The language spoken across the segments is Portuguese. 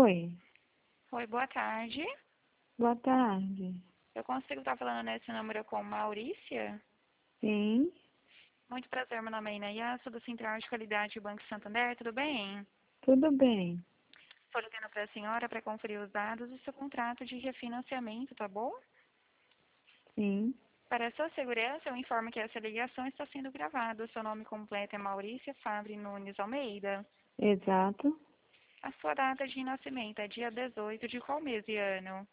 Oi, Oi, boa tarde. boa tarde. Eu consigo estar falando nesse número com Maurícia? Sim, Muito prazer, meu nome é Inaya, sou do Central de Qualidade do Banco Santander, tudo bem? tudo bem. Estou ligando para a senhora para conferir os dados do seu contrato de refinanciamento, tá bom? Sim, Para a sua segurança, eu informo que essa ligação está sendo gravada. O seu nome completo é Maurícia Fabre Nunes Almeida. exato. A sua data de nascimento é dia 18 de qual mês e ano?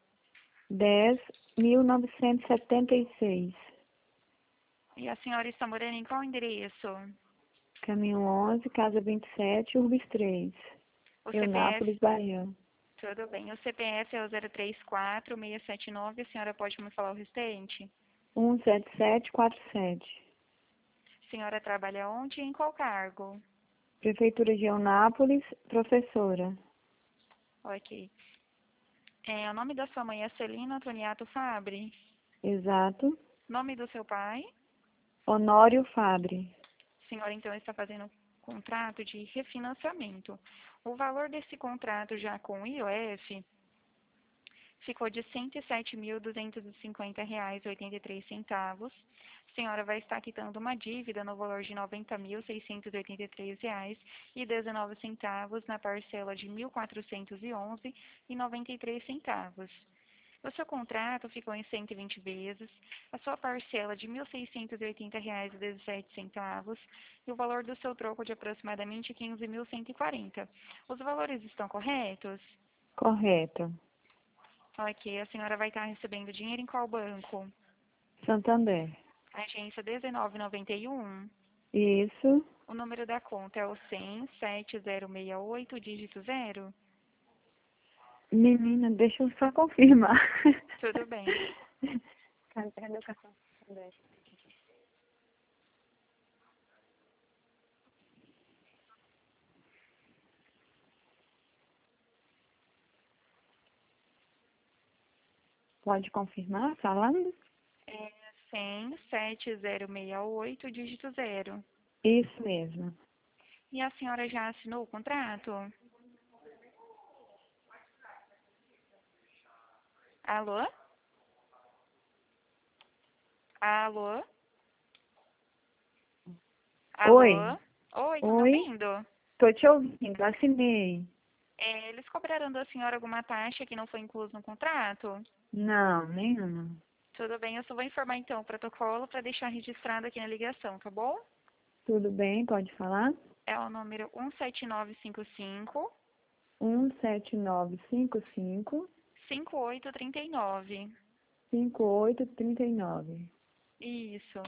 10.976. E a senhora está morando em qual endereço? Caminho 11, casa 27, Urbis 3. O CPF. Eunápolis, Bahia. Tudo bem. O CPF é o 034679. A senhora pode me falar o restante? 17747. A senhora trabalha onde e em qual cargo? Prefeitura de Eunápolis, professora. Ok. O nome da sua mãe é Celina Antoniato Fabre. Exato. Nome do seu pai? Honório Fabre. A senhora, então, está fazendo contrato de refinanciamento. O valor desse contrato já com o IOF ficou de R$ 107.250,83. A senhora vai estar quitando uma dívida no valor de R$ 90.683,19 na parcela de R$ 1.411,93. O seu contrato ficou em 120 vezes, a sua parcela de R$ 1.680,17 e o valor do seu troco de aproximadamente 15.140. Os valores estão corretos? Correto. Ok, a senhora vai estar recebendo dinheiro em qual banco? Santander. Agência 1991. Isso. O número da conta é o 1007068, dígito 0. Menina, deixa eu só confirmar. Tudo bem. Cadê o cartão? Pode confirmar falando? É 1007068, dígito 0. Isso mesmo. E a senhora já assinou o contrato? Alô? Alô? Oi, Alô? Oi, tá me oi, ouvindo? tô te ouvindo, assinei. Eles cobraram da senhora alguma taxa que não foi inclusa no contrato? Não, nenhuma. Tudo bem, eu só vou informar então o protocolo para deixar registrado aqui na ligação, tá bom? Tudo bem, pode falar? É o número 17955 17955 5839. 5839. Isso.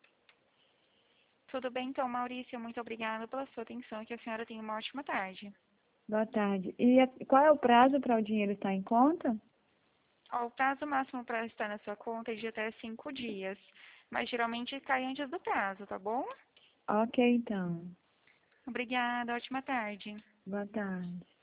Tudo bem então, Maurício, muito obrigada pela sua atenção e que a senhora tenha uma ótima tarde. Boa tarde. E qual é o prazo para o dinheiro estar em conta? Ó, o prazo máximo para estar na sua conta é de até 5 dias, mas geralmente cai antes do prazo, tá bom? Ok, então. Obrigada, ótima tarde. Boa tarde.